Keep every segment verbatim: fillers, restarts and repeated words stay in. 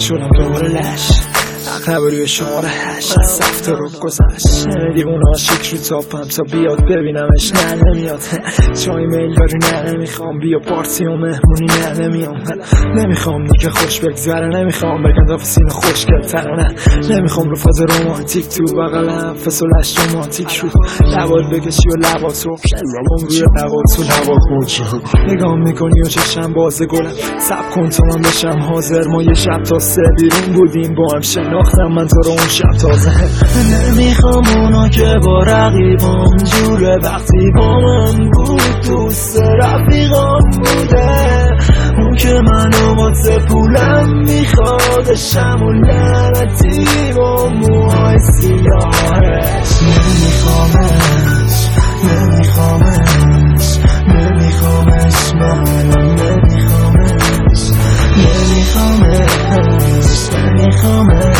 شدم دوباره لش عقب روی شماره هشت از سفت رو گذشت دیوون عاشق رو تاپم تا بیاد ببینمش نه نمیاد چای میل داری نه نمیخوام بیا پارتی و مهمونی نه نمیام نمیخوام دیگه خوش بگذره نمیخوام بگم دافت سینه خوشگل ترانه نمیخوام رو فاز رومانتیک تو بغلم فسولش رومانتیک شد لبات بکشی و لبات رو لبام روی لبات و لبات خوچه نگام میکنی و چشم باز گلم سب کن تا من بشم حاضر ما یه شب تا سه بیرون بودیم با هم شناختم من تو رو اون شب تازه نمیخوام اونا که با رقیبام جوره وقتی با من بود دوست رفیقام بوده اون که منو واسه پولم میخوادشم و لعنتی با موهای سیاهش نمیخوامش نمیخوامش نمیخوامش من نمیخوامش نمیخوامش نمیخوامش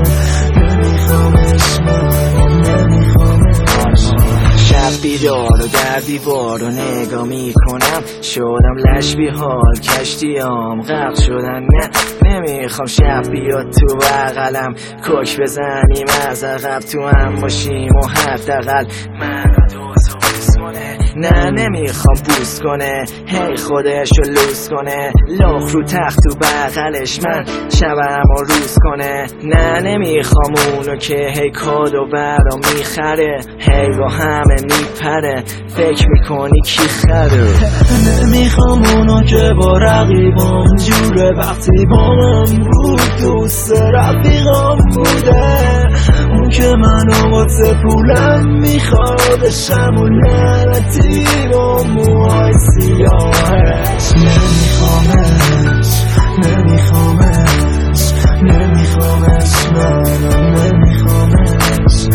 شب بیدار و در دیوار رو نگاه میکنم شدم لش بی حال کشتیام غرق شدن نه نمیخوام شب بیاد تو بغلم کوک بزنیم از عقب تو هم باشیم و حداقل من رو دوز کنه نه نمیخوام بوس کنه هی خودشو لوس کنه لخ رو تخت و بغلش من شبم و روز کنه نه نمیخوام اونو که هی کادو برا میخره هی با همه میپره فکر میکنی کی خره نمیخوام اونو که با رقیبام جوره وقتی با من بود دوست رفیقام بوده اون که منو واسه پولم میخوادشم و لعنتی با موهای سیاهش نمیخوامش نمیخوامش نمیخوامش منم نمیخوامش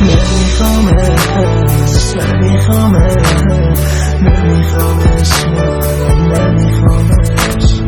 نمیخوامش نمیخوامش نمیخوامش منم نمیخوامش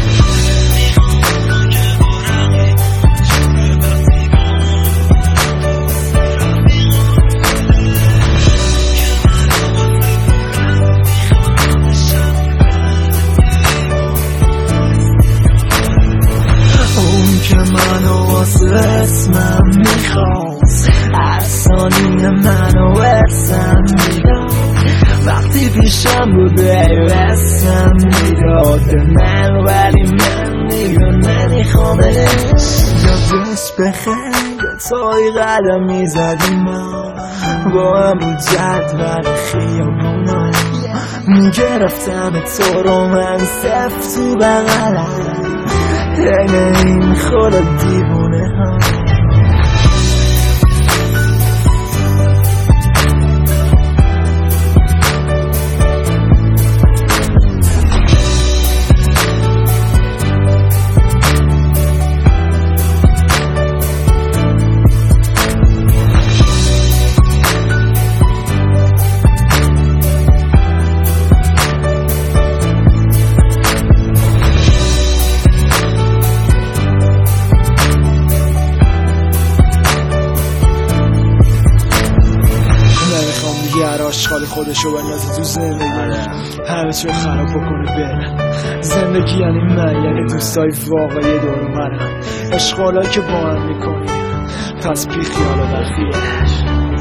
که منو واسه اسمم میخواست هر ثانیه منو ارسم میداد وقتی پیشم بود ارسم میداد من ولی من دیگه نمیخوامش یادش بخیر تایی قدم میزدیم ما با هم بود جدول خیابونا میگرفتم تو رو من سفت تو بغلم اینه این خود دیوونه ها آشغال خودشو بندازه تو زندگی همه چیو خراب بکنه بره زندگی یعنی من یعنی دوستای واقعی دور منم اشغالایی که با هم میکنیم پس بی خیال و بخیه